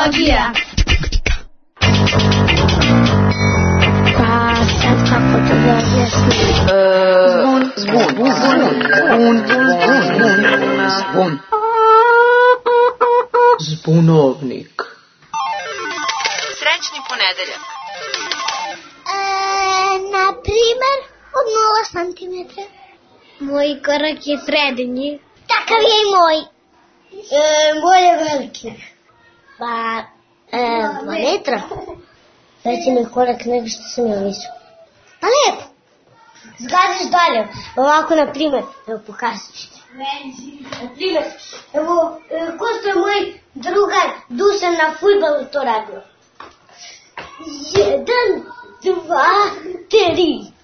Fotologija. Pa sad kako to da objasnim? Zbun. Zbunovnik. Srećni ponedeljak. Na primer, od 0 cm. Moj korak je srednji. Takav je i moj. Moj je veliki. Pa, 2 metra. Veći mi korak nego što sam ja mislio. Pa lijepo. Zgadaš dalje. Ovako, na primjer, evo pokazat ću ti. Na primjer, evo, ko što je moj drugar Dušan na fudbalu to radio. 1, 2, 3.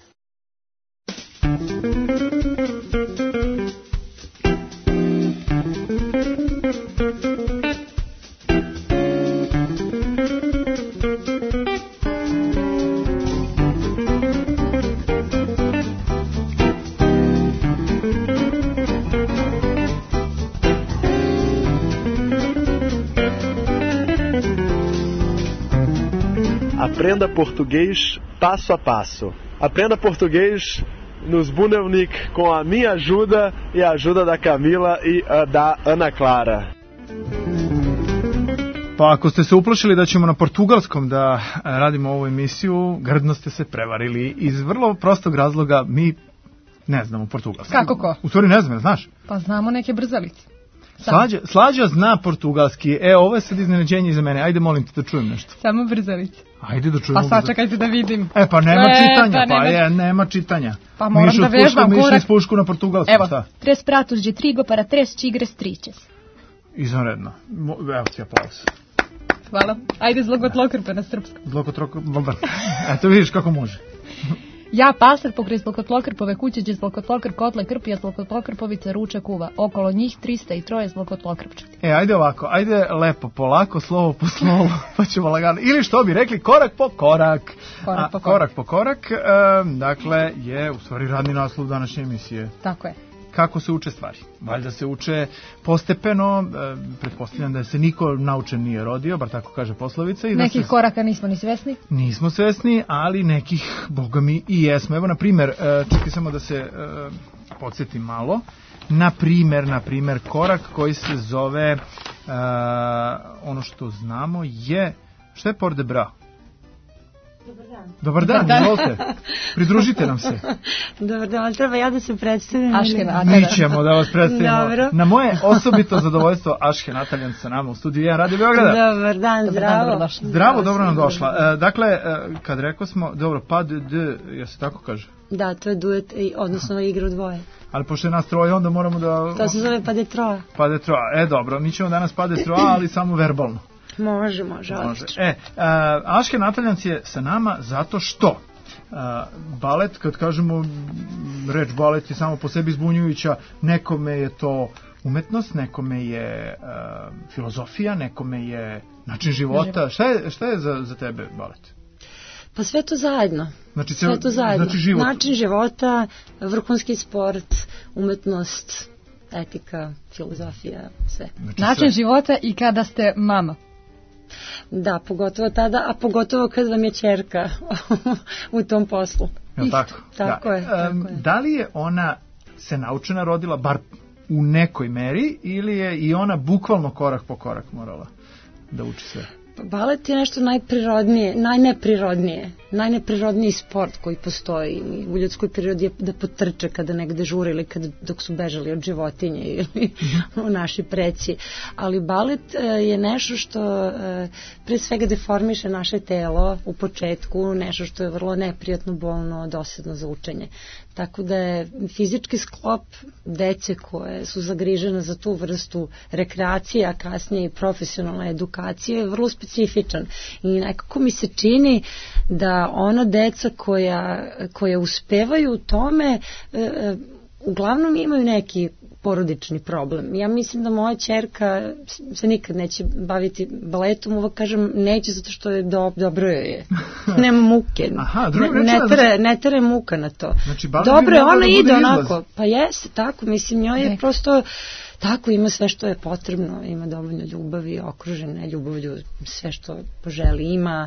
Aprenda português passo a passo. Aprenda português no Zbunovnik com a minha ajuda e a ajuda da Camila i da Ana Clara. Pa ako ste se uplašili da ćemo na portugalskom da radimo ovu emisiju, grdno ste se prevarili. Iz vrlo prostog razloga mi ne znamo portugalski. Kako ko? U stvari ne znam, znaš? Pa znamo neke brzalice. Slađa zna portugalski. Ovo je sad iznenađenje za mene. Ajde, molim te da čujem nešto. Samo brzalice. Ajde da čujemo. Pa sačekajte da vidim. Pa nema čitanja. Nema čitanja. Pa moram da vežbam korak. Mišli iz pušku na portugalskom. Evo, šta? Tres pratos de trigo para tres tigres triches. Izvanredno. Evo ti aplauz. Hvala. Ajde zlogotlokrpe na srpskom. Eto vidiš kako može. Ja pasar pokraj zlokotlokrpove kuće gdje zlokotlokrp kotle krpija zlokotlokrpovica ruča kuva. Okolo njih 303 zlokotlokrpčati. Ajde ovako, ajde lepo, polako, slovo po slovo, pa ćemo lagano. Ili što bi rekli, korak po korak. Korak po korak, dakle, je u stvari radni naslov današnje emisije. Tako je. Kako se uče stvari? Valjda se uče postepeno, pretpostavljam da se niko naučen nije rodio, bar tako kaže poslovica. I nekih koraka nismo ni svesni? Nismo svesni, ali nekih, boga mi, i jesmo. Evo, na primjer, čekaj samo da se podsjetim malo. Na primjer, korak koji se zove, ono što znamo je, šta je port de bras? Dobar dan, izvolite. Pridružite nam se. Dobar dan, ali treba ja da se predstavim. Mi ćemo da vas predstavimo. Dobro. Na moje osobito zadovoljstvo, Ašhe Nataljan sa nama u studiju 1 Radio Beograda. Dobar dan, zdravo. Zdravo, dobro nam došla. Dakle, kad rekao smo, dobro, pas de deux, ja se tako kaže? Da, to je duet, odnosno igra u dvoje. Ali pošto je nas troje, onda moramo da... To se zove pas de trois. Pas de trois, dobro, mi ćemo danas pas de trois, ali samo verbalno. Može, odlično. Ašhe Nataljanc je sa nama zato što balet, kad kažemo reč balet je samo po sebi zbunjujuća, nekome je to umetnost, nekome je filozofija, nekome je način života. Šta je za tebe balet? Pa sve to zajedno. Znači život. Način života, vrhunski sport, umetnost, etika, filozofija, sve. Način života i kada ste mama. Da, pogotovo tada, a pogotovo kad vam je ćerka u tom poslu. Tako je. Da li je ona se naučena rodila, bar u nekoj meri, ili je i ona bukvalno korak po korak morala da uči sve? Balet je nešto najneprirodniji sport koji postoji u ljudskoj prirodi, je da potrče kada negde žure ili dok su bežali od životinje ili naši preci. Ali balet je nešto što pre svega deformiše naše telo u početku, nešto što je vrlo neprijatno, bolno, dosadno za učenje. Tako da je fizički sklop dece koje su zagrižene za tu vrstu rekreacije, a kasnije i profesionalne edukacije, vrlo specifičan. I nekako mi se čini da ona deca koja uspevaju u tome uglavnom imaju neki porodični problem. Ja mislim da moja ćerka se nikad neće baviti baletom, uvek kažem neće zato što je dobro joj je. Nema muke. Aha, ne tere muka na to. Znači, dobro je, ona ide onako. Pa jeste, tako, mislim, njoj je prosto tako, ima sve što je potrebno, ima dovoljno ljubavi, okružene ljubavlju, sve što poželi, ima.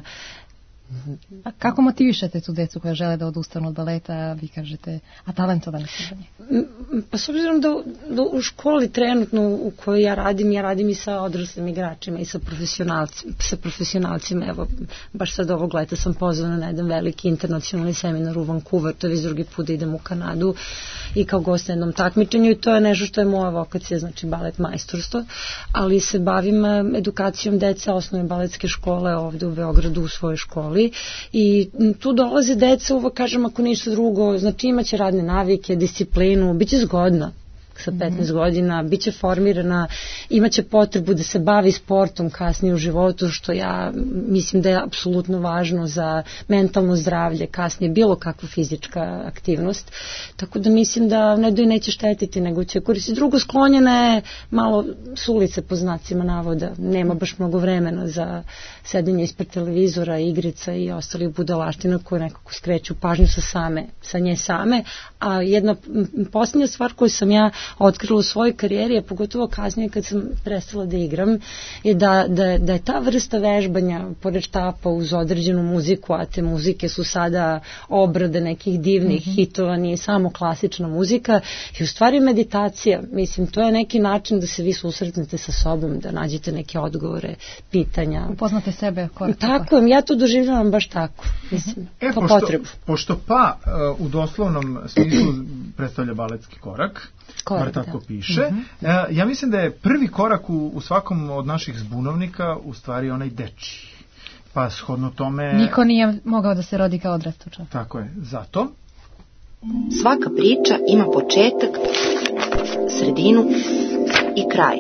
A kako motivišete tu decu koja žele da odustanu od baleta, a vi kažete, a talentovane su za nje? Pa s obzirom da u školi trenutno u kojoj ja radim i sa odraslim igračima i sa profesionalcima, evo, baš sad ovog leta sam pozvana na jedan veliki internacionalni seminar u Vancouver, to je već drugi put da idem u Kanadu i kao gost na jednom takmičenju i to je nešto što je moja vokacija, znači balet majstorstvo, ali se bavim edukacijom dece osnovne baletske škole ovde u Beogradu u svojoj školi i tu dolaze deca, uvek kažem, ako ništa drugo, znači imaće radne navike, disciplinu, bit će zgodna sa 15 godina, bit će formirana, imaće potrebu da se bavi sportom kasnije u životu, što ja mislim da je apsolutno važno za mentalno zdravlje, kasnije bilo kakva fizička aktivnost, tako da mislim da neće štetiti, nego će koristiti. Drugo, sklonjena je malo s ulice po znacima navoda, nema baš mnogo vremena za sedenje ispred televizora, igrica i ostalih budalaština koje nekako skreću pažnju sa nje same, a jedna posljednja stvar koju sam ja otkrila u svojoj karijeri, a pogotovo kasnije kad sam prestala da igram, je da je ta vrsta vežbanja pored štapa uz određenu muziku, a te muzike su sada obrade nekih divnih hitova, nije samo klasična muzika, i u stvari meditacija. Mislim, to je neki način da se vi susretnete sa sobom, da nađete neke odgovore, pitanja. Upoznate sebe korak. Tako, ja to doživljavam baš tako. Mislim, po potrebu. Pošto pa u doslovnom smislu predstavlja baletski korak, bar tako piše. Ja mislim da je prvi korak u svakom od naših zbunovnika u stvari onaj dečiji. Pa shodno tome... Niko nije mogao da se rodi kao odrastao čovjek. Tako je, zato... Svaka priča ima početak, sredinu i kraj.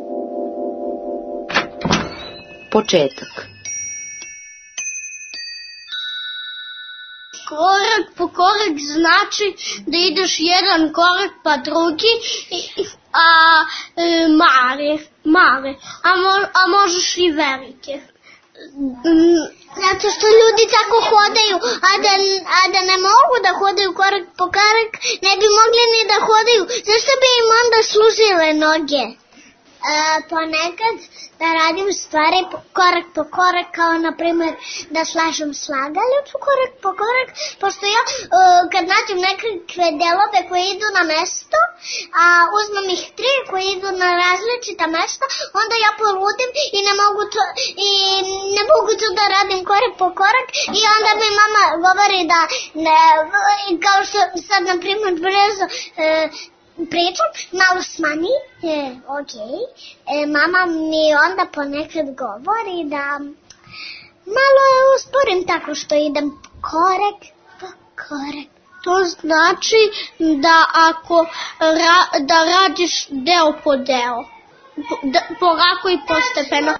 Početak. Korak po korak znači da ideš jedan korak pa drugi, male, a možeš i velike. Zato što ljudi tako hodaju, a da ne mogu da hodaju korak po korak, ne bi mogli ni da hodaju. Zašto bi im onda služile noge? Ponekad da radim stvari korak po korak, kao na primjer da slažem slagalicu korak po korak, pošto ja kad nađem nekakve delove koje idu na mesto, a uzmem ih 3 koje idu na različita mesta, onda ja poludim i ne mogu to da radim korak po korak, i onda mi mama govori da kao što sad na primjer brzo pričam, malo smanji, mama mi onda ponekad govori da malo usporim tako što idem korak po korak. To znači da ako da radiš deo po deo, polako i postepeno.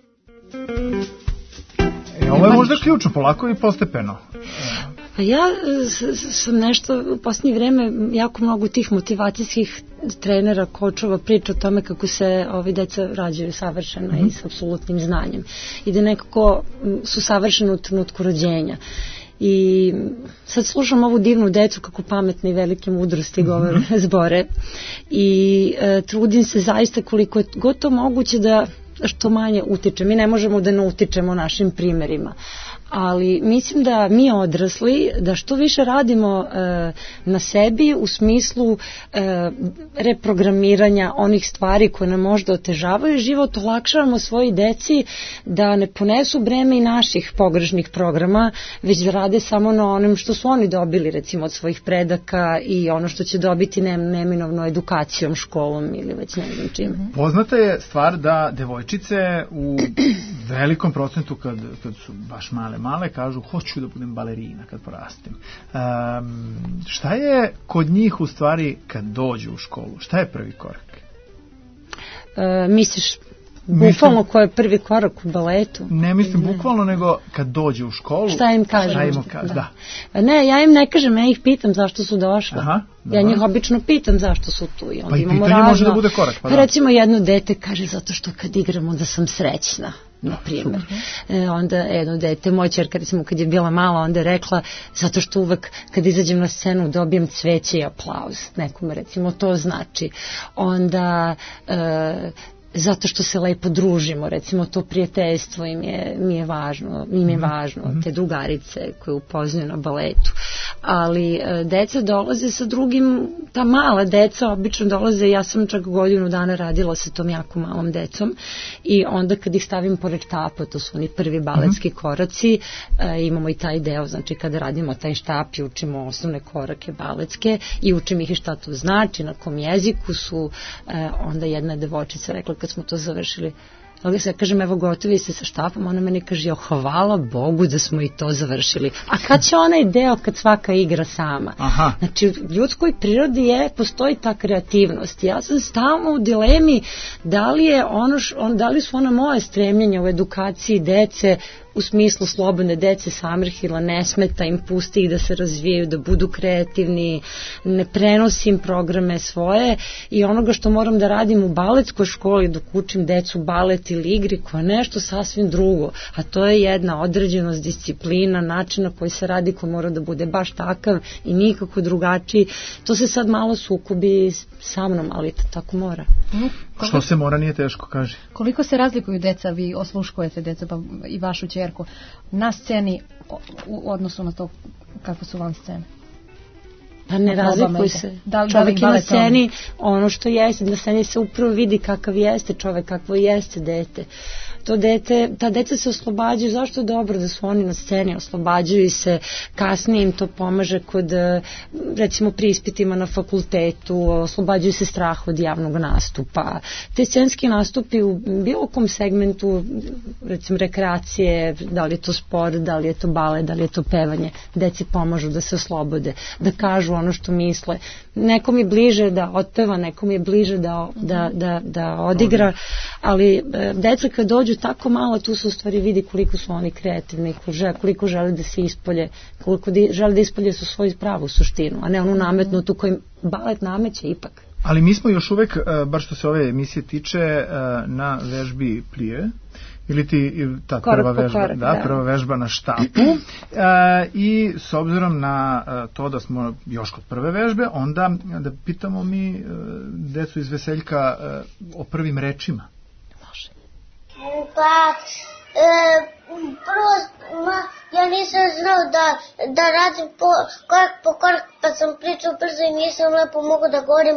Ovo je možda ključno, polako i postepeno. Ja sam nešto u posljednje vreme jako mnogo tih motivacijskih trenera, kočova priča o tome kako se ovi deca rađaju savršena i s apsolutnim znanjem i da nekako su savršeni u trenutku rođenja. I sad slušam ovu divnu decu kako pametne i velike mudrosti govore zbore i trudim se zaista koliko je gotovo moguće da što manje utiče. Mi ne možemo da ne utičemo našim primerima, ali mislim da mi odrasli, da što više radimo na sebi u smislu reprogramiranja onih stvari koje nam možda otežavaju život, olakšavamo svoji deci da ne ponesu breme i naših pogrešnih programa, već da rade samo na onom što su oni dobili, recimo od svojih predaka, i ono što će dobiti neminovno edukacijom, školom ili već ne znam čim. Poznata je stvar da devojčice u velikom procentu kad su baš male kažu hoću da budem balerina kad porastim. Šta je kod njih u stvari kad dođu u školu? Šta je prvi korak? Misliš Bukvalno ko je prvi korak u baletu? Ne mislim bukvalno, nego kad dođe u školu. Šta im kažem? Šta im kaže, da. Ne, ja im ne kažem, ja ih pitam zašto su došle. Aha, ja njih obično pitam zašto su tu. I onda pa i imamo pitanje može da bude korak. Pa da. Recimo jedno dete kaže zato što kad igramo da sam srećna. Na primjer. Onda jedno dete, moja ćerka recimo kad je bila mala, onda je rekla zato što uvek kad izađem na scenu dobijem cveće i aplauz. Nekome recimo to znači. Onda zato što se lepo družimo, recimo to prijateljstvo mi je važno, te drugarice koje upoznaju na baletu. Ali deca dolaze sa drugim, ta mala deca obično dolaze, ja sam čak godinu dana radila sa tom jako malom decom i onda kad ih stavim pored štapa, to su oni prvi baletski koraci, imamo i taj deo, znači kada radimo taj štap i učimo osnovne korake baletske i učim ih i šta to znači, na kom jeziku su, onda jedna devojčica rekla kad smo to završili, ali ja kažem, evo gotovi ste sa štapom, ona meni kaže, hvala Bogu da smo i to završili. A kad će onaj deo kad svaka igra sama? Aha. Znači, u ljudskoj prirodi postoji ta kreativnost. Ja sam stalno u dilemi da li su ona moje stremljenja u edukaciji dece u smislu slobodne dece Summerhilla, ne smeta im, pusti ih da se razvijaju, da budu kreativni, ne prenosim programe svoje i onoga što moram da radim u baletskoj školi dok učim decu balet ili igri koja je nešto sasvim drugo, a to je jedna određenost, disciplina, način na koji se radi koji mora da bude baš takav i nikako drugačiji. To se sad malo sukobi sa mnom, ali tako mora. Što se mora nije teško, kaži. Koliko se razlikuju deca, vi osluškujete deca pa i vašu ćerku na sceni u odnosu na to kako su van scene? Pa ne razlikuju se. Čovjek je na sceni ono što jeste, na sceni se upravo vidi kakav jeste čovjek, kakvo jeste dete. Ta deca se oslobađaju, zašto je dobro da su oni na sceni, oslobađaju se, kasnije im to pomaže kod, recimo pri ispitima na fakultetu, oslobađaju se strah od javnog nastupa. Te scenski nastupi u bilo kom segmentu, recimo rekreacije, da li je to sport, da li je to balet, da li je to pevanje, deci pomažu da se oslobode, da ono što misle. Nekom je bliže da otpeva, nekom je bliže da odigra, ali deca kad dođu tako malo, tu se u stvari vidi koliko su oni kreativni, koliko žele da se ispolje, koliko žele da ispolje su svoju pravu suštinu, a ne onu nametnutu koju balet nameće ipak. Ali mi smo još uvek, bar što se ove emisije tiče, na vežbi plije, ili ta prva vežba, prva vežba na štapu. I s obzirom na to da smo još kod prve vežbe, onda da pitamo mi decu iz Veseljka o prvim rečima. Može. Pa, prvo, ja nisam znao da radim korak po korak, pa sam pričao brzo i nisam lepo mogao da govorim,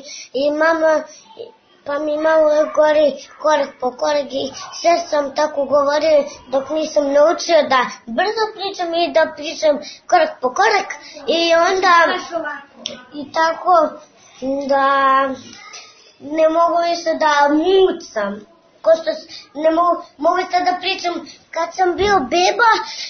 pa mi mama govori korak po korak i sve sam tako govorio dok nisam naučio da brzo pričam i da pričam korak po korak i onda i tako da ne mogu više da mucam. Ne mogu sad da pričam kad sam bio beba,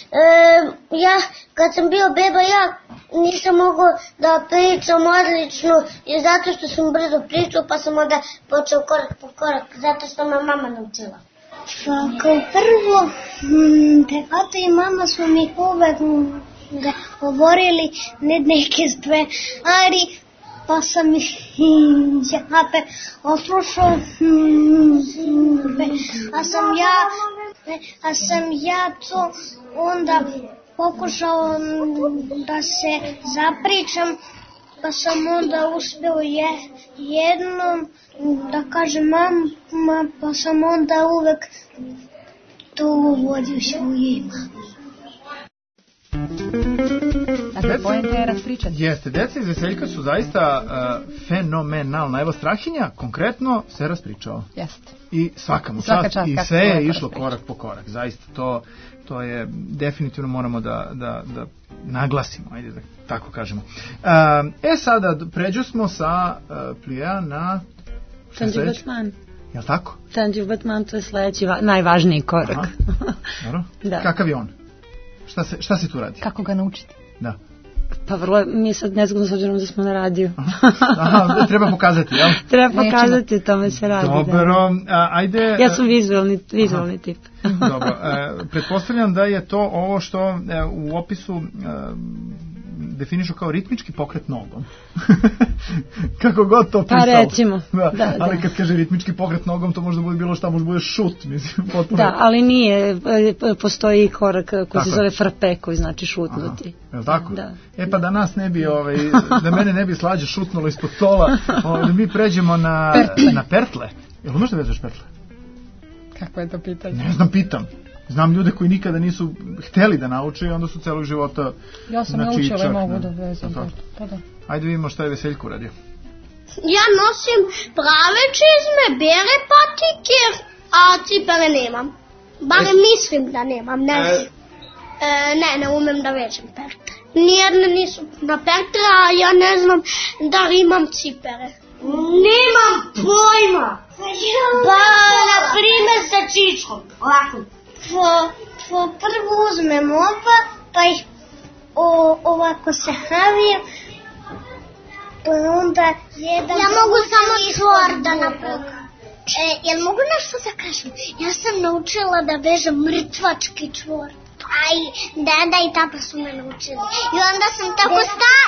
ja nisam mogao da pričam odlično i zato što sam brzo pričao pa sam onda počeo korak po korak zato što me mama naučila. Kao prvo, tata i mama su mi uvek govorili neke stvari, pa sam oslušao, a sam ja to onda pokušao da se zapričam, pa sam onda uspeo jednom da kažem mama, pa sam onda uvek to uvodio svoje mama. Dakle, pojenta je raspričati. Jeste, deca iz Veseljka su zaista fenomenalna. Evo, Strahinja konkretno se raspričao. Jeste. I svaka mu čast i sve je išlo korak po korak. Zaista, to je definitivno moramo da naglasimo, ajde da tako kažemo. Sada pređu smo sa plija na... Tanđi Batman. Jel' tako? Tanđi Batman, to je sledeći najvažniji korak. Dobro. Kakav je on? Šta se tu radi? Kako ga naučiti? Da. Pa vrlo mi je sad nezgodno s obzirom da smo na radiju. Aha, treba pokazati, jel? Treba pokazati, o tome se radi. Dobro, ajde... Ja sam vizualni tip. Dobro, pretpostavljam da je to ovo što u opisu definišu kao ritmički pokret nogom. Kako god to pisalo. Pa recimo. Ali kad kaže ritmički pokret nogom, to možda bude bilo šta, možda bude šut, mislim. Potpuno. Da, ali nije, postoji korak koji se zove frape, koji znači šutnuti. Je li tako? Da. Pa da nas ne bi, da mene ne bi slađe šutnulo ispod stola, da mi pređemo na pertle. Jel umeš da vezuješ pertle? Kako je to pitanje? Ne znam, pitam. Znam ljude koji nikada nisu hteli da nauče i onda su celog života ja sam naučila i mogu da vezam. Pa da. Ajde vidimo šta je Veseljko uradio. Ja nosim prave čizme, bele patike, a cipele nemam. Barem mislim da nemam, ne znam. Ne umem da vežem pertle. Nijedne nisu na pertle, a ja ne znam da li imam cipele. Nemam pojma. Pa, na primjer sa čičkom. Ovako. Prvo uzmem oba, pa ih ovako se havijem, pa onda jedan... Ja mogu samo čvor da napravim. Jel mogu nešto da kažem? Ja sam naučila da vežem mrtvački čvor. Aj, deda i tata su me naučili. I onda sam tako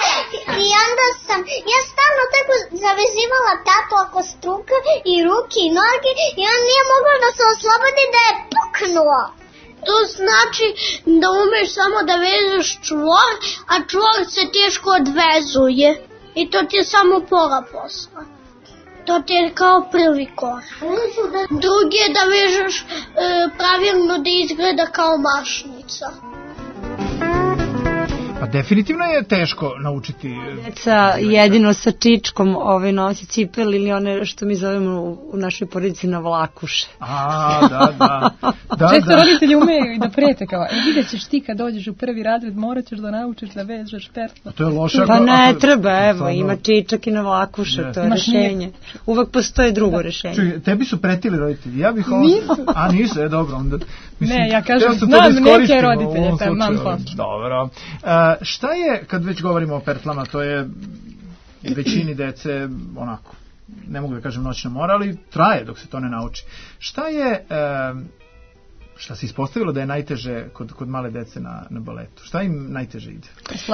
ja stalno tako zavezivala tatu oko struka i ruke i noge i on nije mogao da se oslobodi da je puknuo. To znači da umeš samo da vežeš čvor, a čvor se teško odvezuje. I to ti je samo pola posla. To ti je kao prvi korak. Drugi je da vežeš pravilno da izgleda kao mašnica. Pa definitivno je teško naučiti. Deca jedino sa čičkom nosi cipel ili one što mi zovemo u našoj porodici na vlakuše. Da. Često roditelji umeju i da prete kao, vidjet ćeš ti kad dođeš u prvi razred, morat ćeš da naučiš da vežeš pertle. To je loše. Pa ne treba, evo, ima čičak i na vlakuše, to je rešenje. Uvek postoje drugo rešenje. Čuj, tebi su pretili roditelji, ja bih nisu, dobro, onda... Ne, ja kažem, znam neke roditelje, pa mam poslu. Dobro. Šta je, kad već govorimo o pertlama, to je većini dece onako, ne mogu da kažem noćna mora, ali traje dok se to ne nauči. Šta se ispostavilo da je najteže kod male dece na baletu? Šta im najteže ide?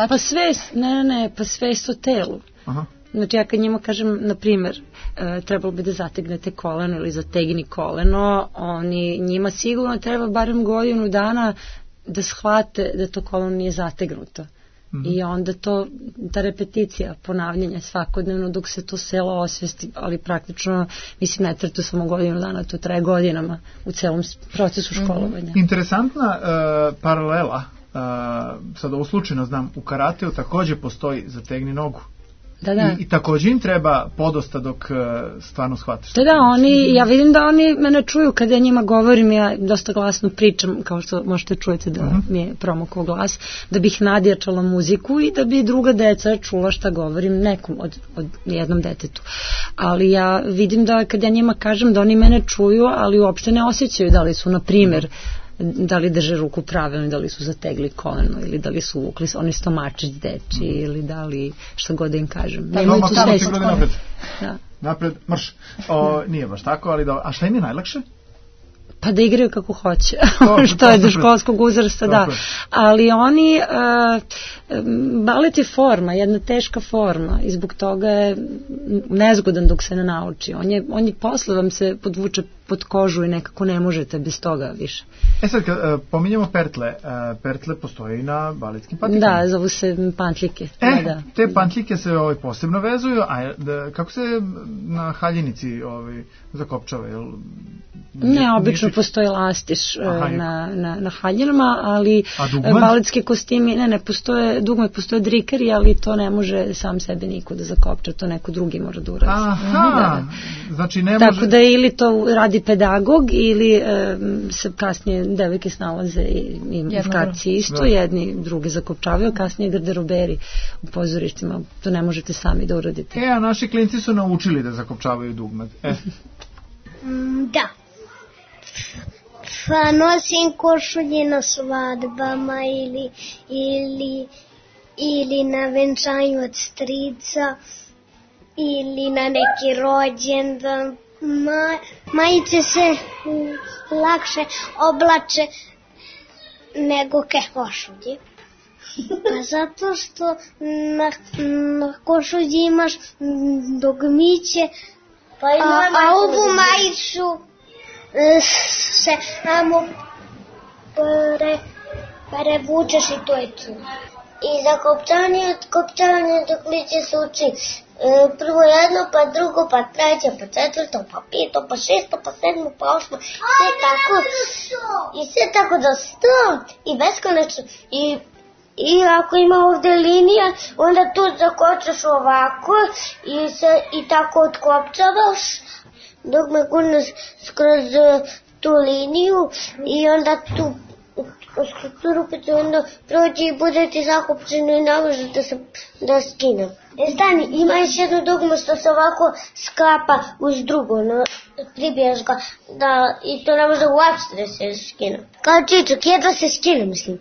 Pa svest o telu. Aha. Znači ja kad njima kažem, na primjer, trebalo bi da zategnete koleno ili zategni koleno, njima sigurno treba barem godinu dana da shvate da to koleno nije zategnuto. I onda ta repeticija, ponavljanja svakodnevno dok se to selo osvesti, ali praktično, mislim, ne traje to samo godinu dana, to traje godinama u celom procesu školovanja. Interesantna paralela, sad ovo slučajno znam, u karateu takođe postoji zategni nogu. Da. I također im treba podosta dok stvarno shvatiš. Da, ja vidim da oni mene čuju kada ja njima govorim, ja dosta glasno pričam, kao što možete čujete da mi je promukao glas, da bih nadjačala muziku i da bi druga deca čula šta govorim nekom od jednom detetu. Ali ja vidim da kad ja njima kažem da oni mene čuju, ali uopšte ne osjećaju da li su, na primjer, da li drže ruku pravilno, da li su zategli koleno ili da li su uvukli onaj stomačić deči ili da li šta god da im kažem. Nemaju tu svest. Napred, marš. Nije baš tako, ali da... A šta im je najlakše? Pa da igraju kako hoće, što je do školskog uzrasta, da. Ali oni, balet je forma, jedna teška forma i zbog toga je nezgodan dok se ne nauči. On je posle vam se podvuče pod kožu i nekako ne možete bez toga više. Sad, kad pominjamo pertle postoje i na baletskim pantikama. Da, zovu se pantljike. Te pantljike se posebno vezuju, a kako se na haljinici zakopčava? Ne, obično postoji lastiš na haljinama, ali baletski kostimi, ne postoje dugme, postoje drikeri, ali to ne može sam sebe niko da zakopča, to neko drugi mora da uradi. Aha, znači ne može... Tako da ili to radi pedagog ili se kasnije devojke snalaze i muškarci isto, jedni drugi zakopčavaju, kasnije garderoberi u pozorištima, to ne možete sami da uradite. A naši klinci su naučili da zakopčavaju dugme. Da. Pa nosim košulje na svadbama ili ili na venčanju od strica ili na neki rođendan. Majice se lakše oblače nego košulje. Pa zato što na košulji imaš dugmiće, a ovu majicu se samo prevučeš i to je to. I za kopčanje dok liče se uči prvo jedno, pa drugo, pa treće, pa četvrto, pa peto, pa šesto, pa sedmo, pa osmo, i sve tako do 100 i beskonečno. I ako ima ovde linija, onda tu zakočaš ovako i tako otkopčavaš dok me gurneš skroz tu liniju i onda tu strukturu pa će onda prođe i bude ti zakopčeno i ne može da skinem. Stani, ima još jedno dugme što se ovako sklapa uz drugo, pribijaš ga i to ne može uopšte da se skine. Kao čičak, jedva se skine, mislim.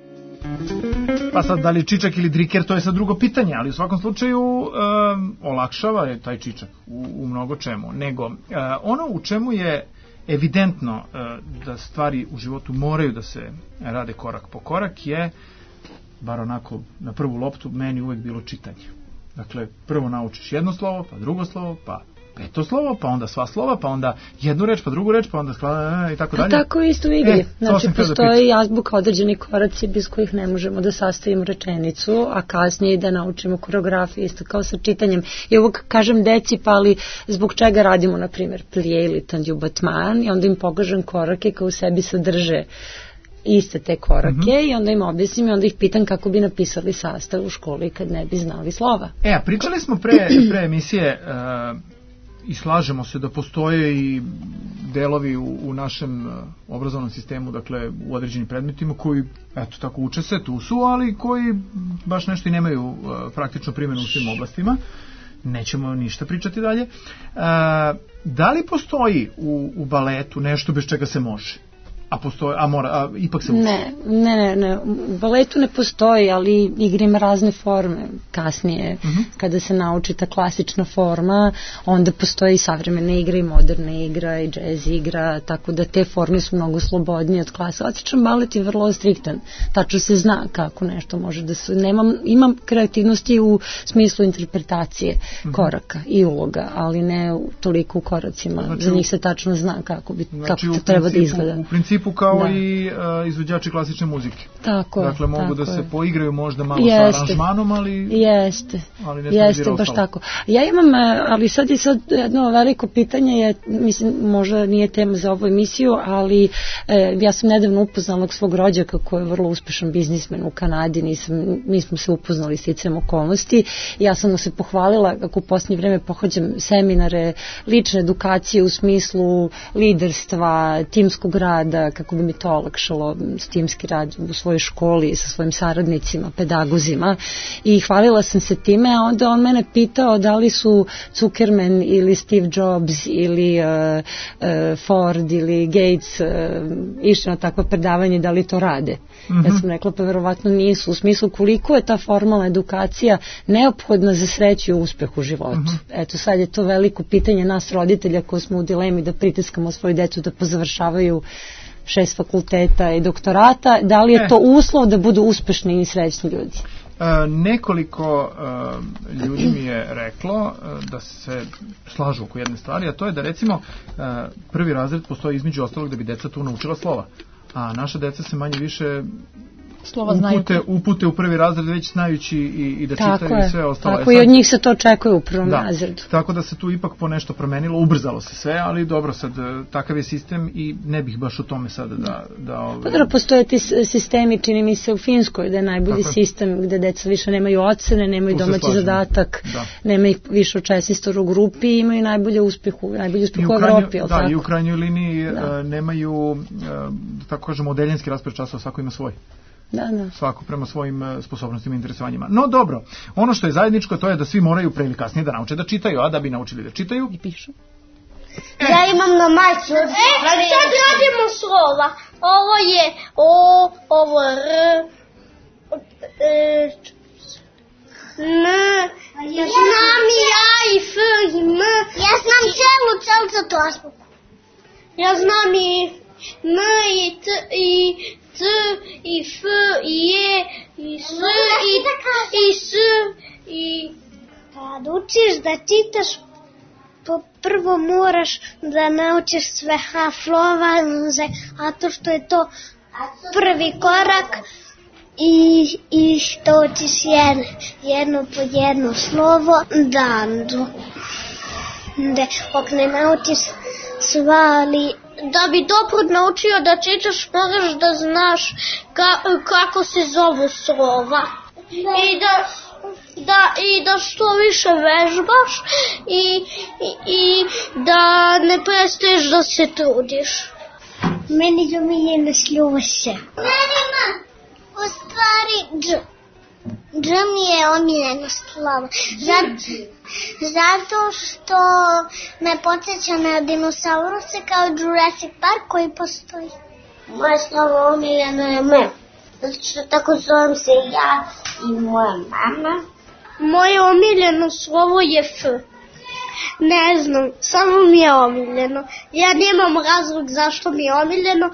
Pa sad, da li čičak ili driker, to je sad drugo pitanje, ali u svakom slučaju olakšava je taj čičak u mnogo čemu. Nego, ono u čemu je evidentno da stvari u životu moraju da se rade korak po korak je, bar onako na prvu loptu, meni uvek bilo čitanje. Dakle, prvo naučiš jedno slovo, pa drugo slovo, pa peto slovo, pa onda sva slova, pa onda jednu reč, pa drugu reč, pa onda i tako dalje. Tako isto u igri. Znači, postoji azbuka, određeni koraci bez kojih ne možemo da sastavimo rečenicu, a kasnije da naučimo koreografiju, isto kao sa čitanjem. I uvek kažem deci, pa ali zbog čega radimo, na primjer, plije ili tanđu batman, i onda im pokažem korake kao u sebi sadrže iste te korake i onda im objasnim i onda ih pitam kako bi napisali sastav u školi kad ne bi znali slova. A pričali smo pre emisije i slažemo se da postoje i delovi u našem obrazovnom sistemu, dakle u određenim predmetima koji, eto tako, uče se, tu su, ali koji baš nešto i nemaju praktično primjenu u svim oblastima. Nećemo ništa pričati dalje. Da li postoji u baletu nešto bez čega se može? Ipak se uči? Ne. U baletu ne postoji, ali igra ima razne forme. Kasnije, kada se nauči ta klasična forma, onda postoji i savremena igra, i moderna igra, i džez igra, tako da te forme su mnogo slobodnije od klasa. Klasičan balet je vrlo striktan. Tačno se zna kako nešto može da se... Imam kreativnosti u smislu interpretacije koraka i uloga, ali ne toliko u koracima. Znači, za njih se tačno zna kako to treba da izgleda. U principu kao i izvođači klasične muzike. Dakle, mogu da se poigraju možda malo sa aranžmanom, ali... Jeste, baš tako. Ja imam, ali sad je jedno veliko pitanje, mislim, možda nije tema za ovu emisiju, ali ja sam nedavno upoznala svog rođaka koji je vrlo uspešan biznismen u Kanadi, mi smo se upoznali sticajem okolnosti. Ja sam mu se pohvalila kako u posljednje vreme pohađam seminare, lične edukacije u smislu liderstva, timskog rada, kako bi mi to olakšalo, timski rad u svojoj školi sa svojim saradnicima, pedagozima, i hvalila sam se time, a onda on mene pitao da li su Zuckerman ili Steve Jobs ili Ford ili Gates išli na takva predavanje, da li to rade. Ja sam rekla, pa verovatno nisu, u smislu koliko je ta formalna edukacija neophodna za sreću i uspeh u životu. Eto, sad je to veliko pitanje nas roditelja koji smo u dilemi da pritiskamo svoju decu da pozavršavaju 6 fakulteta i doktorata, da li je to uslov da budu uspešni i srećni ljudi? Nekoliko ljudi mi je reklo da se slažu oko jedne stvari, a to je da recimo prvi razred postoji između ostalog da bi deca tu naučila slova, a naša deca se manje više upute u prvi razred već znajući i da čitaju i sve ostalo. Tako i od njih se to očekuje u prvom razredu. Tako da se tu ipak po nešto promenilo, ubrzalo se sve, ali dobro, sad takav je sistem i ne bih baš o tome sada da Pa dobro, postoje ti sistemi, čini mi se u Finskoj da je najbolji sistem gde deca više nemaju ocene, nemaju domaći zadatak, nema ih više od 16 u grupi i imaju najbolji uspeh u Evropi. Da, i u krajnjoj liniji nemaju, tako kažemo, odeljenski raspored časova, svako ima svoj. Svako prema svojim sposobnostima i interesovanjima. No dobro, ono što je zajedničko to je da svi moraju pre ili kasnije da nauče da čitaju, a da bi naučili da čitaju i pišu. Ja imam na majcu. Sad radimo slova. Ovo je O, ovo R, N. Znam i A i F i M. Ja znam celu za to azbuku. Ja znam i M i T i F i E i S i S i... Kad učiš da čitaš, prvo moraš da naučiš sve haflovanze, zato što je to prvi korak i što učiš jedno po jedno slovo dan. Dok ne naučiš sva, ali da bi dobro naučio da čitaš, moraš da znaš kako se zovu slova i da što više vežbaš i da ne prestaješ da se trudiš. Meni je omiljeno slovo se. U stvari dž. Dž mi je omiljeno slovo. Zato što me podsjeća na dinosauruse kao Jurassic Park koji postoji. Moje slovo omiljeno je me. Zato što tako zovem se ja i moja mama. Moje omiljeno slovo je F. Ne znam, samo mi je omiljeno. Ja nemam razlog zašto mi je omiljeno,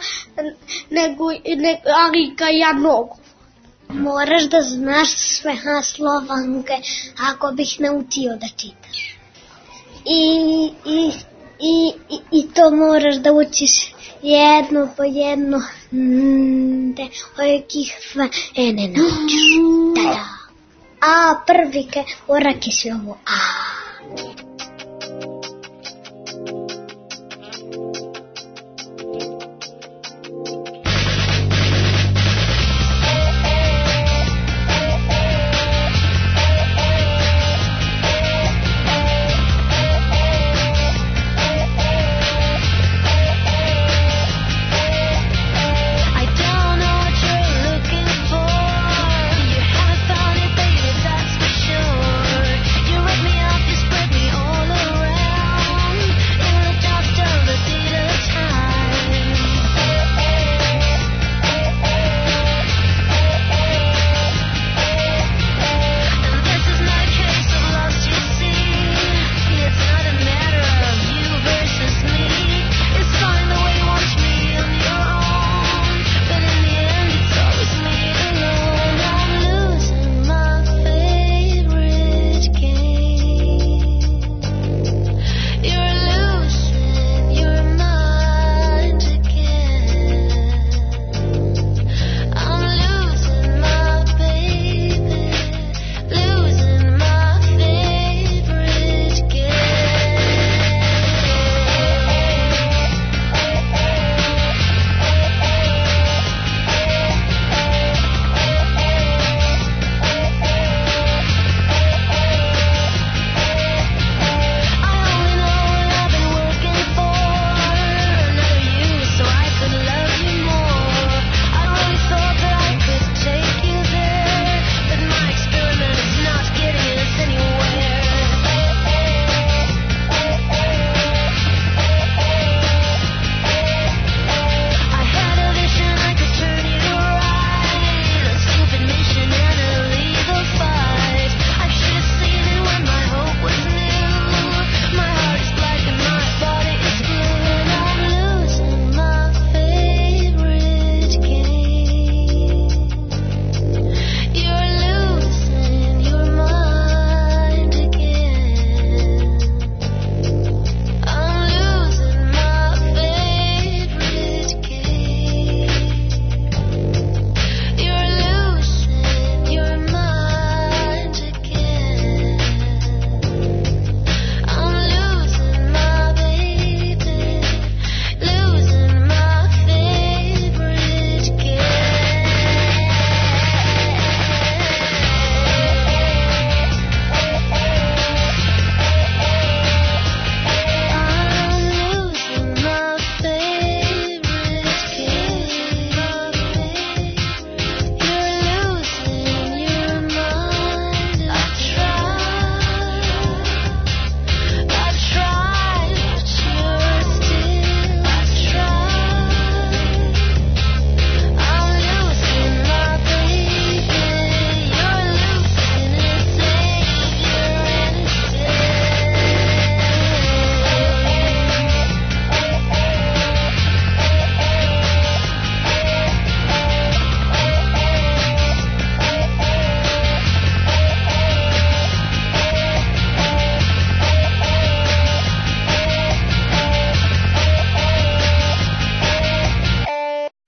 ali ga ja mnogo. Moraš da znaš sve slovanke ako bih naučio da čitaš. I to moraš da učiš jedno po jedno. Ovih sve ne naučiš. Da. A prvi korak je slovo A. You rip me off, you spread me all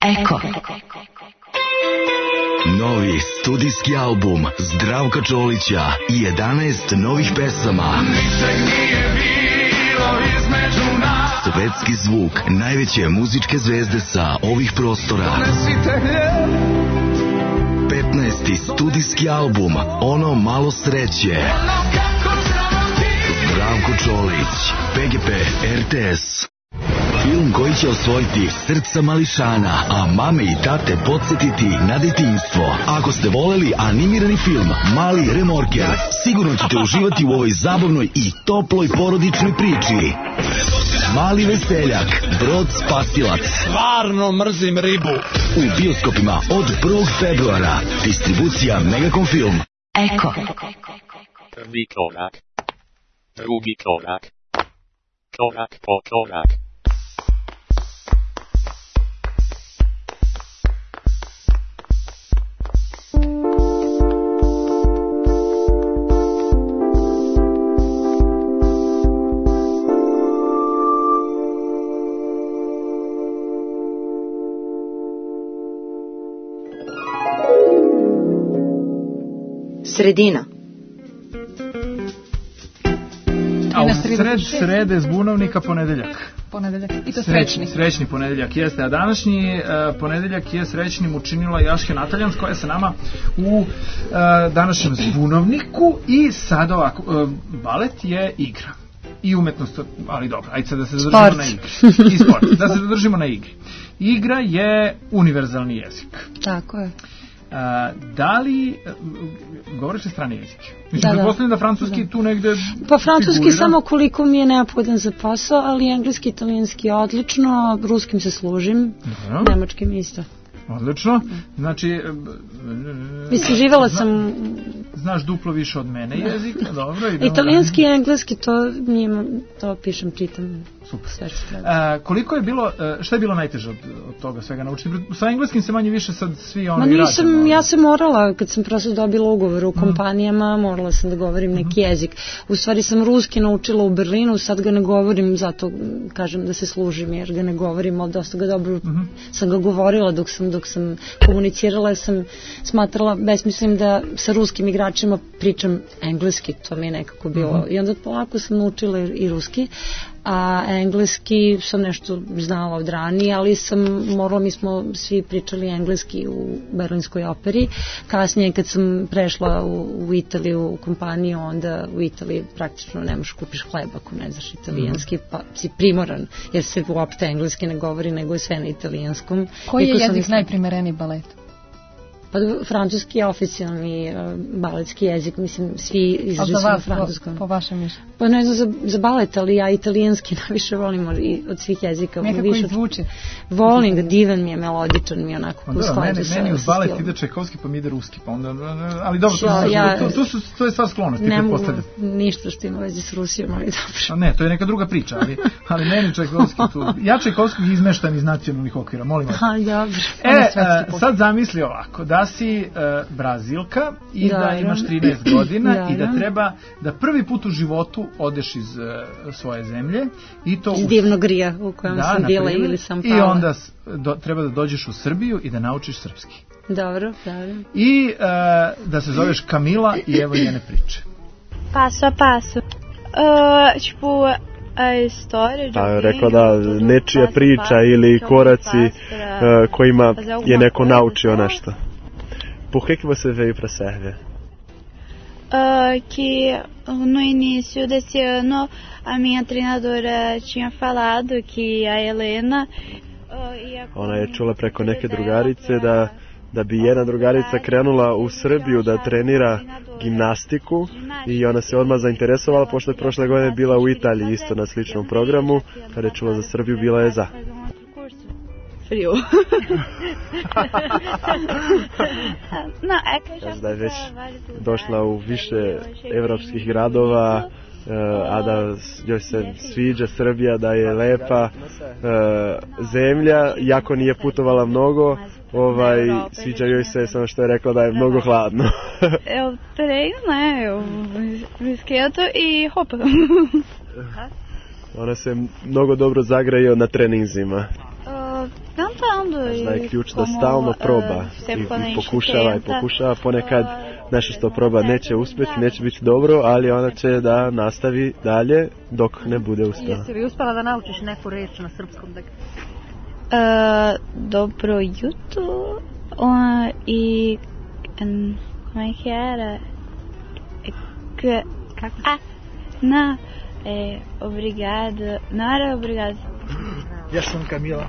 Eko. Novi studijski album Zdravka Čolića i 11 novih pesama. Svetski zvuk najveće muzičke zvezde sa ovih prostora. 15. studijski album Ono malo sreće. Zdravko Čolić, PGP RTS. Film koji će osvojiti srca mališana, a mame i tate podsjetiti na detinjstvo. Ako ste voleli animirani film Mali remorker, sigurno ćete uživati u ovoj zabavnoj i toploj porodičnoj priči. Mali veseljak, Brod spasilac. Stvarno mrzim ribu. U bioskopima od 1. februara. Distribucija Megacom Film. Eko. Prvi korak. Drugi korak. Korak po korak. Sredina. A u sred srede zbunovnika ponedeljak. Ponedeljak. I to srećni. Srećni ponedeljak jeste. A današnji ponedeljak je srećnim učinila Jaške Nataljans koja je sa nama u današnjem zbunovniku. I sad ovako, balet je igra. I umetnost, ali dobro, ajde sad da se zadržimo na igri. I sport, da se zadržimo na igri. Igra je univerzalni jezik. Tako je. Da li govoriš li strane jezike? Mislim, pretpostavljam da francuski tu negde pa francuski figurira. samo koliko mi je neophodan za posao, ali engleski, italijanski odlično, ruskim se služim, nemačkim isto. Odlično. Znači, mislim, živela sam... Znaš duplo više od mene jezika, dobro. Italijanski i engleski, to pišem, čitam. Super. Sve koliko je bilo, šta je bilo najteže od toga svega naučiti? Sa engleskim se manje više sad svi Ma nisam, ja sam morala, kad sam prosto dobila ugovor u kompanijama, morala sam da govorim neki jezik. U stvari sam ruski naučila u Berlinu, sad ga ne govorim, zato kažem da se služim, jer ga ne govorim, ali dosta ga dobro sam ga govorila dok sam komunicirala, jer sam smatrala besmislim da sa ruskim igračima pričam engleski, to mi je nekako bilo. I onda polako sam naučila i ruski, a engleski sam nešto znala od ranije, ali sam morala, mi smo svi pričali engleski u Berlinskoj operi. Kasnije kad sam prešla u Italiju u kompaniju, onda u Italiji praktično ne možeš kupiš hleb ako ne znaš italijanski, pa si primoran, jer se uopšte engleski ne govori, nego je sve na italijanskom. Koji je jezik najprimereniji baletu? Pa francuski je oficijalni baletski jezik, mislim, svi izraži su na francuskom. Po vašem mišljenju? Pa ne znam za balet, ali ja italijanski najviše volim od svih jezika. Nekako izvuče. Volim ga, divan mi je, melodičan mi je, onako usklađa se. Meni uz balet ide Čajkovski, pa mi ide ruski, pa onda, ali dobro, to je stvar sklonosti. Ne mogu ništa što ima vezi s Rusijom, ali dobro. Ne, to je neka druga priča, ali meni Čajkovski tu, ja Čajkovskog izmeštam iz nacionalnih okvira, molim vas. Dobro. Sad zamisli ovako, da si Brazilka i da imaš 13 godina i da treba da prvi put u životu odeš iz svoje zemlje i to iz divnog Rija u kojem sam bila ili sam pala. I onda treba da dođeš u Srbiju i da naučiš srpski. Dobro. I da se zoveš Kamila i evo njene priče. Passo a passo. Tipo, a história de alguém. Rekla da nečija priča ili koraci kojima je neko naučio nešto. Por que você veio para a Sérvia? Que no início desse ano a minha treinadora tinha falado que a Helena ona je čula preko neke drugarice da bi jedna drugarica krenula u Srbiju da trenira gimnastiku i ona se odmah zainteresovala, pošto je prošle godine bila u Italiji isto na sličnom programu, kada je čula za Srbiju bila je za. Frio. Znači da je već došla u više evropskih gradova, a da joj se sviđa Srbija, da je lepa zemlja, iako nije putovala mnogo, sviđa joj se samo što je rekla da je mnogo hladno. Eu treino, né? Eu me esquento e roupa. Ona se mnogo dobro zagreje na treninzima. Tentando, Da je ključ da stalno proba i pokušava, ponekad nešto što proba neće uspjeti, neće biti dobro, ali ona će da nastavi dalje dok ne bude uspjela. Jesi li uspjela da naučiš neku reč na srpskom? Dobro jutro i como é que era? Obrigado. Não era obrigado. Ja sam Camila.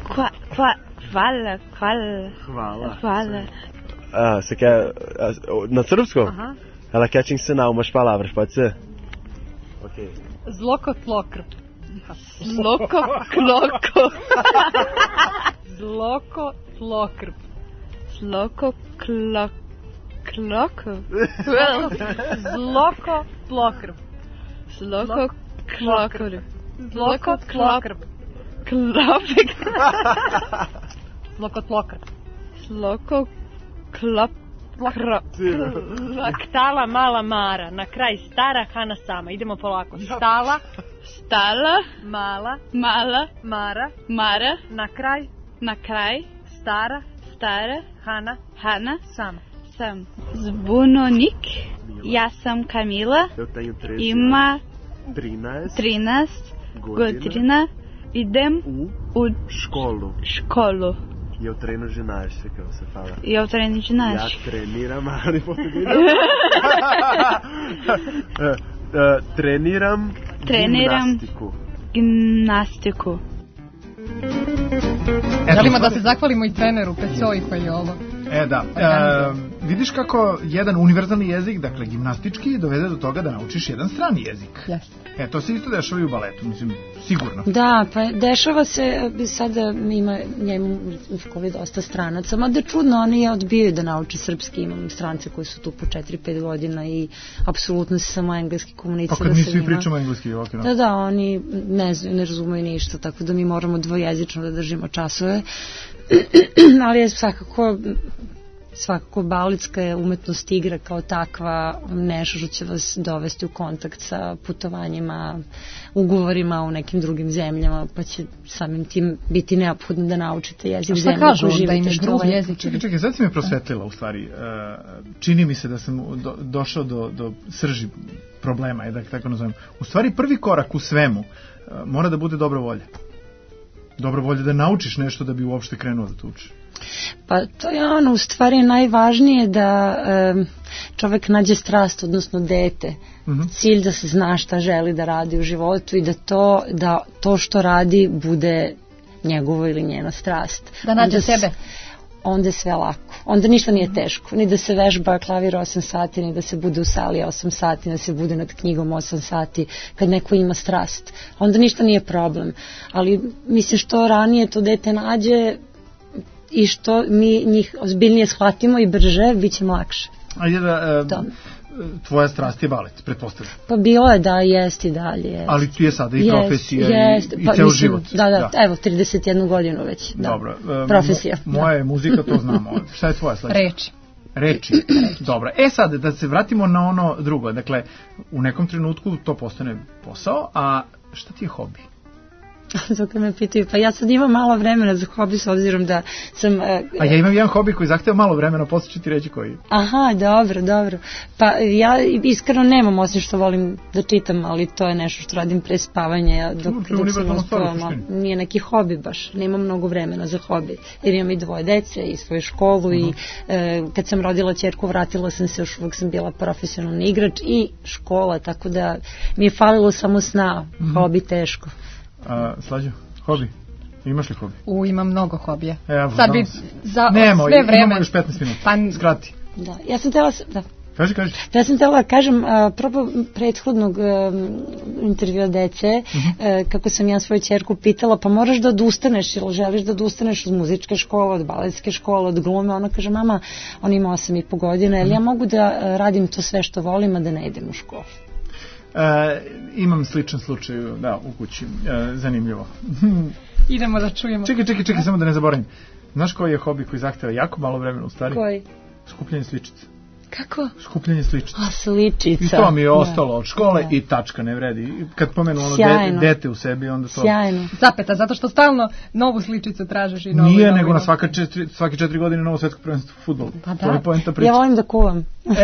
Hvala. Você quer na srpskom? Ela quer te ensinar umas palavras, pode ser? Ok. Zlokotlokr. Stala, mala, Mara. Na kraj stara, Hana sama. Idemo polako. Stala, mala, Mara. Na kraj stara, Hana sama. Zbunonik. Ja sam Camila. Eu tenho 13 Ima 13 godina. Idem u školu. E eu treino ginástica, você fala. E eu treino ginástica. Ja treniram, ali em português. Treniram gimnastiku. Želimo da se zahvalimo i treneru Pecoi koji je ovo. Vidiš kako jedan univerzalni jezik, dakle gimnastički, dovede do toga da naučiš jedan strani jezik. Yes. To se isto dešava i u baletu, mislim, sigurno. Da, pa dešava se, sada ima njemu u školi dosta stranaca, mada čudno, oni odbijaju da nauče srpski, imam strance koji su tu po 4-5 godina i apsolutno se samo engleski komunicira sa njima. Pa kad mi svi pričamo engleski, ovako. Da, oni ne razumeju ništa, tako da mi moramo dvojezično da držimo časove, ali je svakako baletska umetnost igra kao takva nešto što će vas dovesti u kontakt sa putovanjima, ugovorima u nekim drugim zemljama, pa će samim tim biti neophodno da naučite jezik zemlje koju živite. Čekaj, sad si me prosvetlila u stvari. Čini mi se da sam došao do srži problema, da tako nazovem. U stvari prvi korak u svemu mora da bude dobra volja. Dobra volja da naučiš nešto da bi uopšte krenuo da to učiš. Pa to je u stvari najvažnije da čovek nađe strast, odnosno dete. Cilj da se zna šta želi da radi u životu i da to što radi bude njegovo ili njena strast. Da nađe sebe. Onda je sve lako. Onda ništa nije teško. Ni da se vežba klavir 8 sati, ni da se bude u sali 8 sati, ni da se bude nad knjigom 8 sati. Kad neko ima strast, onda ništa nije problem. Ali mislim što ranije to dete nađe i što mi njih ozbiljnije shvatimo i brže, bit ćemo lakše. Tvoja strast je balet, pretpostavljam. Pa bilo je da jest i dalje. Ali ti je sada i profesija i ceo život. Da, evo 31 godinu već. Dobro. Profesija. Moja je muzika, to znamo. Šta je tvoja sledeća? Reči. Dobro. Sad, da se vratimo na ono drugo. Dakle, u nekom trenutku to postane posao, a šta ti je hobi? Zato me pitaju, pa ja sad imam malo vremena za hobi s obzirom da sam... A ja imam jedan hobi koji zahteva malo vremena, posle ću ti reći koji. Aha, dobro. Pa ja iskreno nemam, osim što volim da čitam, ali to je nešto što radim pre spavanja. Dok sam uspavama, nije neki hobi baš, nemam mnogo vremena za hobi. Jer imam i 2 dece i svoju školu i kad sam rodila ćerku vratila sam se, još uvijek sam bila profesionalni igrač i škola, tako da mi je falilo samo sna, hobi teško. Slađo, hobi? Imaš li hobi? Imam mnogo hobija. Sad bi za sve vreme. Imamo još 15 minuta. Skrati. Da, ja sam tela... Da. Kaži. Ja sam htjela da kažem, proba prethodnog intervjua dece, kako sam ja svoju ćerku pitala, pa moraš da odustaneš, ili želiš da odustaneš od muzičke škole, od baletske škole, od glume. Ona kaže, mama, on ima 8,5 godina, ali ja mogu da radim to sve što volim, a da ne idem u školu. Imam sličan slučaj u kući, zanimljivo. Idemo da čujemo. Čekaj, samo da ne zaboravim. Znaš koji je hobi koji zahteva jako malo vremena u stvari? Koji? Skupljanje sličica. Kako? Skupljanje sličica. A, sličica. I to mi je ostalo od škole i tačka, ne vredi. Kad pomenu ono dete u sebi, onda to... Sjajno. Zapeta, zato što stalno novu sličicu tražiš i novu. Nije, nego na svake 4 godine novo svetsko prvenstvo u fudbalu. Pa to je poenta priče. Ja volim da kuvam.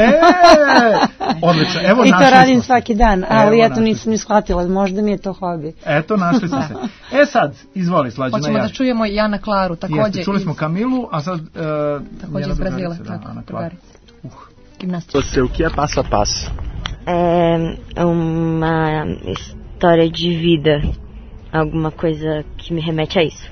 Odlično. Evo, i to radim svaki dan, ali eto nisam ni shvatila, možda mi je to hobi. Eto, našli smo se. Sad, izvoli, Slađana. Hoćemo da čujemo Jana Klaru, takođe. Jeste, čuli smo Kamilu, a sad... takođe iz Brazila, tako, drugarica. Gimnastica. Você, o que é passo a passo? É uma história de vida, alguma coisa que me remete a isso.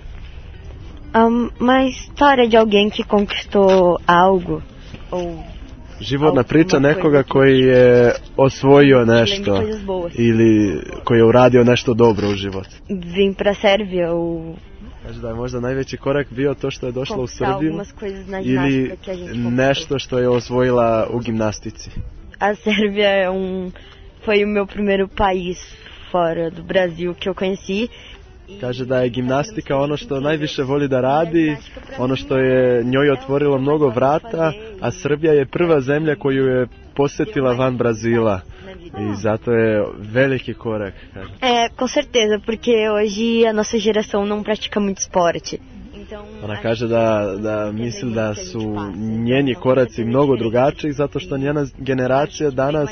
Uma história de alguém que conquistou algo ou životna priča nekoga koji je osvojio nešto ili koji je uradio nešto dobro u životu. Vim pra Sérvia u... Kaže da je možda najveći korak bio to što je došla u Srbiju ili nešto što je osvojila u gimnastici. A Sérvia foi o meu primeiro país fora do Brasil que eu conheci. Kaže da je gimnastika ono što najviše voli da radi, ono što je njoj otvorilo mnogo vrata, a Srbija je prva zemlja koju je posjetila van Brazila. I zato je veliki korak. Com certeza, porque hoje a nossa geração não pratica muito esporte. Ona kaže da misli da su njeni koraci mnogo drugačiji zato što njena generacija danas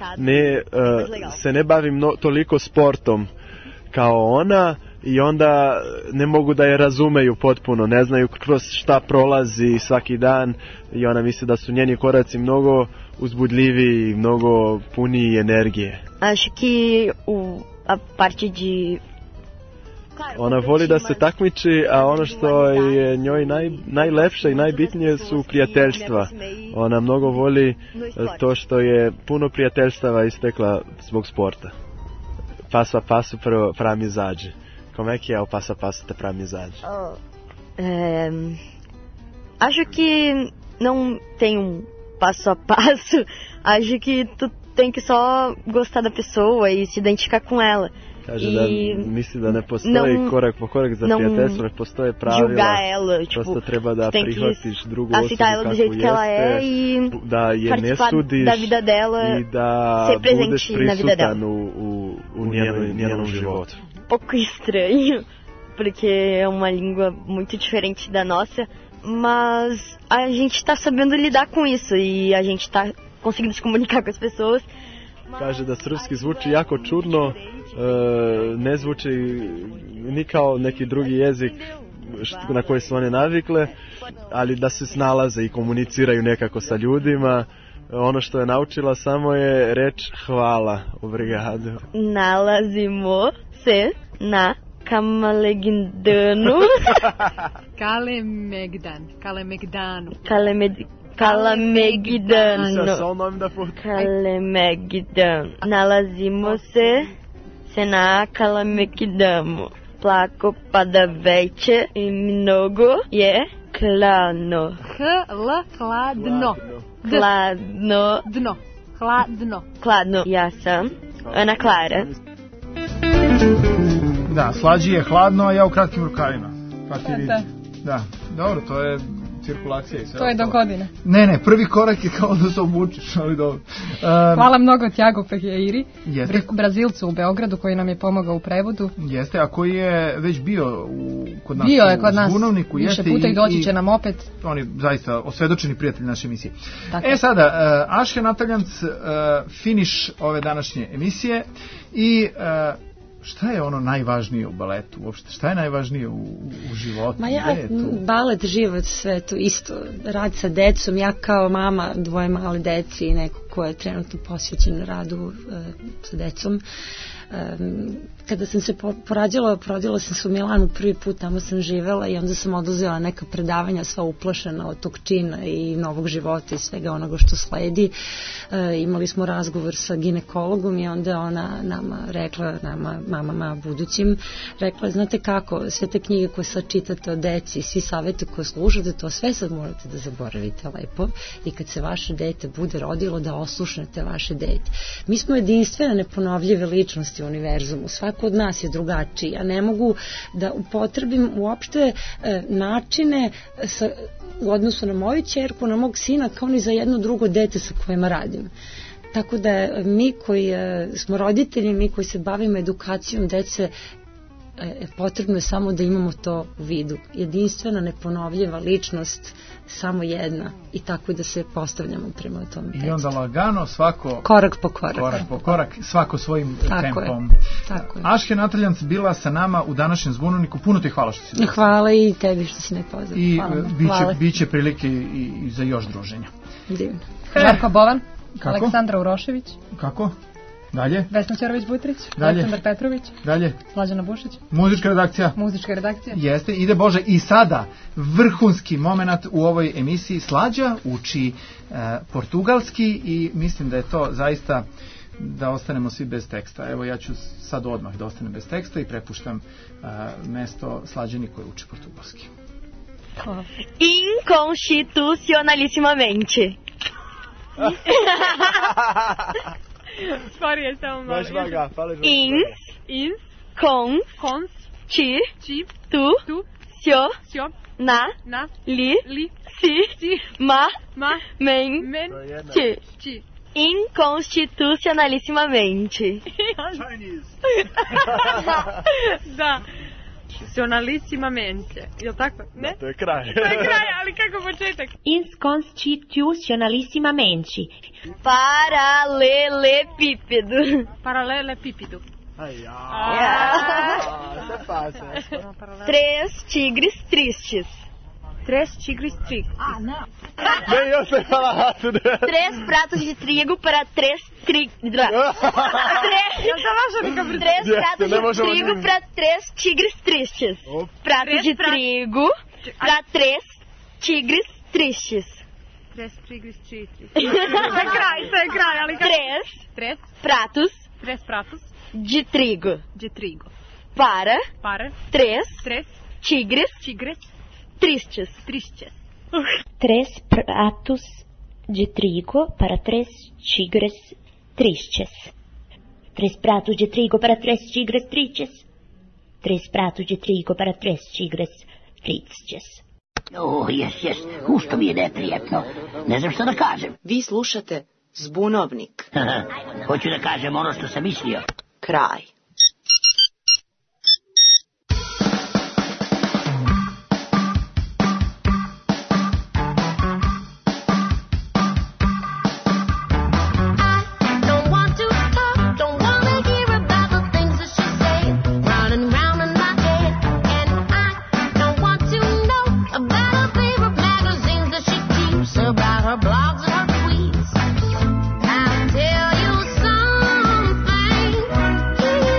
se ne bavi toliko sportom kao ona i onda ne mogu da je razumeju potpuno, ne znaju kroz šta prolazi svaki dan i ona misli da su njeni koraci mnogo uzbudljiviji i mnogo puniji energije. Acho que a parte de... Ona voli da se takmiči, a ono što je njoj najlepše i najbitnije su prijateljstva. Ona mnogo voli to što je puno prijateljstava istekla zbog sporta. Passo a passo para amizade. Como é que é o passo a passo para amizade? Acho que não tem passo a passo. Acho que tu tem que só gostar da pessoa e se identificar com ela. Kaže da misli da ne postoji korak po korak za prijateljstvo, ne postoje pravila, prosto treba da prihvatiš drugu osobu kako jeste, da je ne sudiš i da budeš prisutan u njenom životu. Pouco estranho, porque é uma língua muito diferente da nossa, mas a gente está sabendo lidar com isso e a gente está conseguindo se comunicar com as pessoas. Kaže da srpski zvuči jako čudno, ne zvuči ni kao neki drugi jezik na koji su one navikle, ali da se snalaze i komuniciraju nekako sa ljudima. Ono što je naučila samo je reč hvala, obrigado. Nalazimo se na Kalemegdanu. Kalemegdanu. Kalemegdanu. Nalazimo se na Kalemegdanu. Plako pada veće i mnogo je klano. Hladno. Hladno. Dno. Hladno. Hladno. Ja sam Ana Klara. Da, Slađi je hladno, a ja u kratkim rukavima. Da, dobro, to je cirkulacija i sve. To je do godine. Ne, prvi korak je kao da se obučeš, ali dobro. Hvala mnogo Tiago Pereiri, Brazilcu u Beogradu koji nam je pomogao u prevodu. Jeste, a koji je već bio kod nas bio je kod nas Zvunovniku, više puta i doći će nam opet. On je zaista osvedočeni prijatelj naše emisije. Tako. Sada, Ašhe Nataljanc, finiš ove današnje emisije i... Šta je ono najvažnije u baletu uopšte? Šta je najvažnije u životu? Balet, život, sve to isto. Rad sa decom, ja kao mama dvoje male deci i neko ko je trenutno posvećen radu sa decom. Kada sam se porodila sam se u Milanu prvi put, tamo sam živela i onda sam oduzela neka predavanja sva uplašena od tog čina i novog života i svega onoga što sledi. Imali smo razgovor sa ginekologom i onda ona nama rekla, mamama budućim, rekla, znate kako, sve te knjige koje sad čitate o deci, svi savjeti koje slušate, to sve sad morate da zaboravite lepo i kad se vaše dete bude rodilo da poslušnete vaše dete. Mi smo jedinstvene, neponovljive ličnosti u univerzumu. Svako od nas je drugačiji. Ja ne mogu da upotrebim uopšte načine u odnosu na moju ćerku, na mog sina, kao ni za jedno drugo dete sa kojima radim. Tako da mi koji smo roditelji, mi koji se bavimo edukacijom dece, potrebno je samo da imamo to u vidu. Jedinstvena, neponovljiva ličnost, samo jedna, i tako da se postavljamo prema tom detetu. I onda lagano svako korak po korak. Korak po korak, svako svojim tempom. Tako je. Aške Nataljanc bila sa nama u današnjem Zvunovniku. Puno ti hvala što si došla. Hvala i tebi što si me pozvao. I biće prilike i za još druženja. Divno. Žarko Bovan. Kako? Aleksandra Urošević. Kako? Dalje? Vesna Ćorović-Butrić. Dalje? Aleksandar Petrović. Dalje? Slađana Bušić. Muzička redakcija. Muzička redakcija. Jeste, ide Bože. I sada vrhunski moment u ovoj emisiji. Slađa uči portugalski i mislim da je to zaista da ostanemo svi bez teksta. Evo ja ću sad odmah da ostanem bez teksta i prepuštam mesto Slađani koji uči portugalski. Inconstitucionalissimamente. Sporije samo malo. Baš vaga, fala Inconstitucionalissimamente. Da. Nacionalissimamente. Je li tako? Ne? To je kraj. To je kraj, ali kako početak? Inconstitucionalissimamente. Paralelepípedo. Paralelepípedo. Isso é fácil. Três tigres tristes. Três tigres tristes. Não. Nem eu sei falar rápido. 3 pratos de trigo para 3 Três pratos de trigo para 3 tigres tristes. Pratos de trigo para 3 tigres tristes. 3 tigres tristes. Isso é kraj, ali kako? 3 pratos de trigo. Para 3 tigres tristes. 3 pratos de trigo para 3 tigres tristes. 3 pratos de trigo para 3 tigres tristes. 3 pratos de trigo para 3 tigres tristes. Jes, ušto mi je neprijetno. Ne znam što da kažem. Vi slušate Zbunovnik. Hoću da kažem ono što sam mislio. Kraj. I'll tell you something.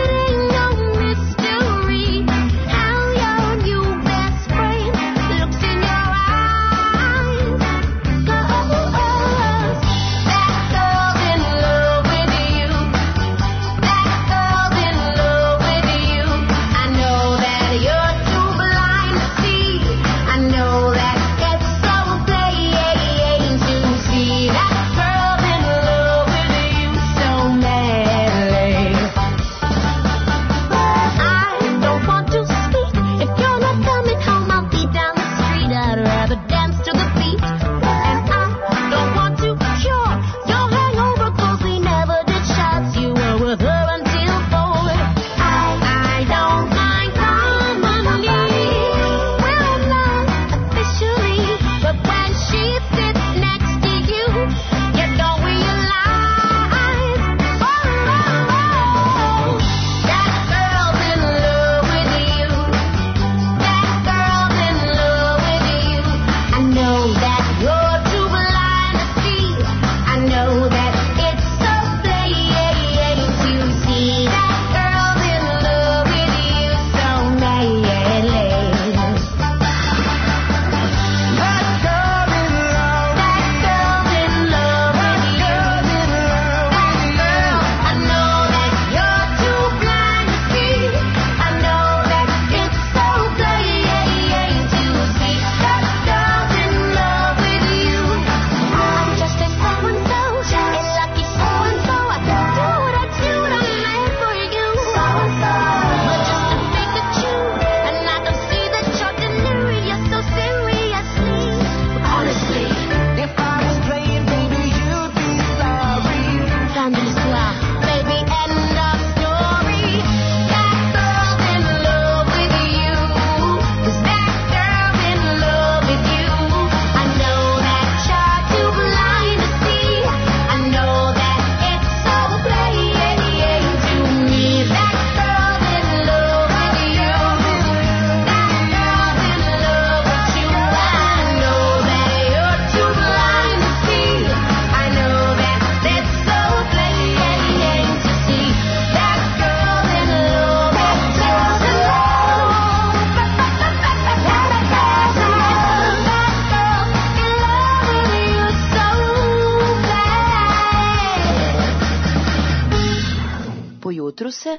se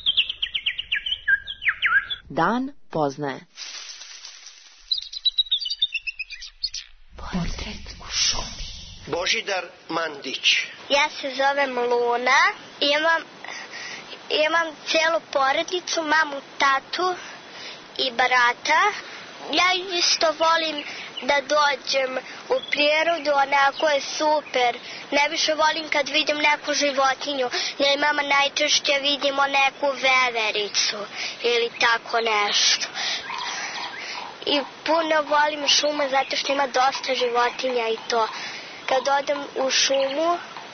dan poznaje. Portret u šumi. Božidar Mandić. Ja se zovem Luna. Imam celu porodicu, mamu, tatu i brata. Ja isto volim da dođem u prirodu, onako je super. Najviše volim kad vidim neku životinju. Ja i mama najčešće vidimo neku vevericu ili tako nešto. I puno volim šumu zato što ima dosta životinja i to. Kad odem u šumu,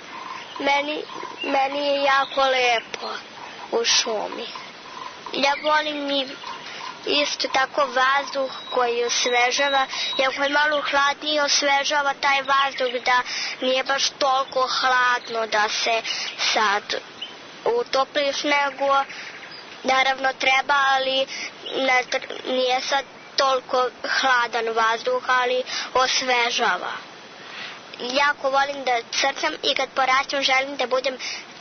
meni je jako lepo u šumi. Ja volim i isto tako vazduh koji osvežava, iako je malo hladnije, osvežava taj vazduh da nije baš toliko hladno da se sad utopliš, nego naravno treba, ali nije sad toliko hladan vazduh, ali osvežava. Jako volim da crtam i kad porastem želim da budem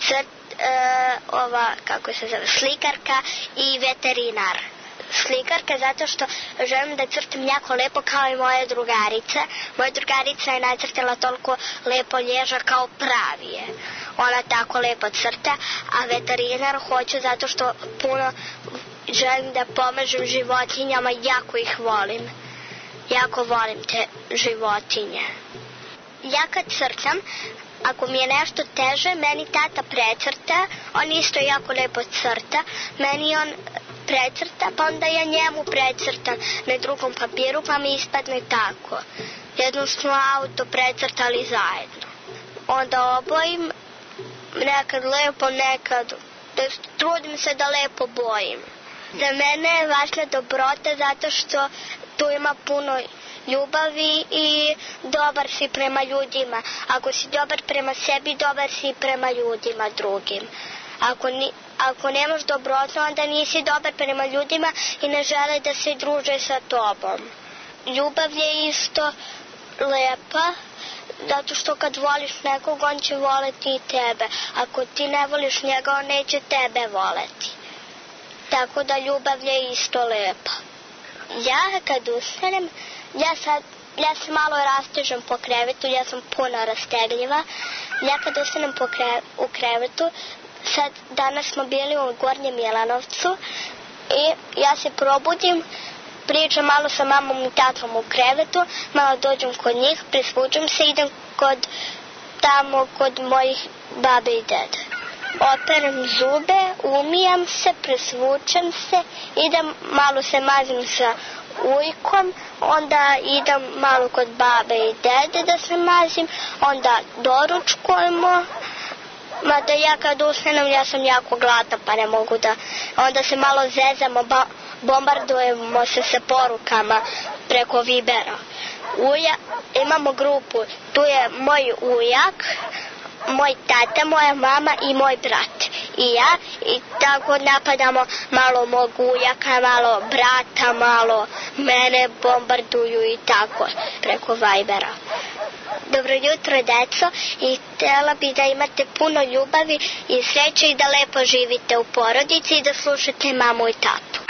slikarka i veterinar. Slikarka zato što želim da crtam jako lepo kao i moja drugarica. Moja drugarica je nacrtala toliko lepo lježa kao pravi je. Ona tako lepo crta, a veterinar hoću zato što puno želim da pomažem životinjama, jako ih volim. Jako volim te životinje. Ja kad crtam, ako mi je nešto teže, meni tata precrta, on isto jako lepo crta, meni on precrta, pa onda ja njemu precrtam na drugom papiru, pa mi ispadne tako. Jednom smo auto precrtali zajedno. Onda obojim, nekad lepo, nekad, trudim se da lepo bojim. Za mene je važna dobrota zato što tu ima puno ljubavi i dobar si prema ljudima. Ako si dobar prema sebi, dobar si prema ljudima drugim. Ako nemaš dobrotu, onda nisi dobar prema ljudima i ne žele da se druže sa tobom. Ljubav je isto lepa, zato što kad voliš nekog, on će voleti i tebe. Ako ti ne voliš njega, on neće tebe voleti. Tako da ljubav je isto lepa. Ja kad ustanem, ja se malo rastežem po krevetu, ja sam puno rastegljiva. Ja kad ustanem u krevetu, danas smo bili u Gornjem Milanovcu i ja se probudim, pričam malo sa mamom i tatom u krevetu, malo dođem kod njih, presvučem se, idem kod mojih babe i dede. Operem zube, umijam se, presvučem se, idem, malo se mazim sa ujkom, onda idem malo kod babe i dede da se mazim, onda doručkujemo. Mada ja kad ustanem, ja sam jako gladna, pa ne mogu da... Onda se malo zezamo, bombardujemo se sa porukama preko Vibera. Imamo grupu, tu je moj ujak, moj tata, moja mama i moj brat. I ja, i tako napadamo malo mog ujaka, malo brata, malo mene bombarduju i tako preko Vibera. Dobro jutro, deco, i htjela bi da imate puno ljubavi i sreće i da lepo živite u porodici i da slušate mamu i tatu.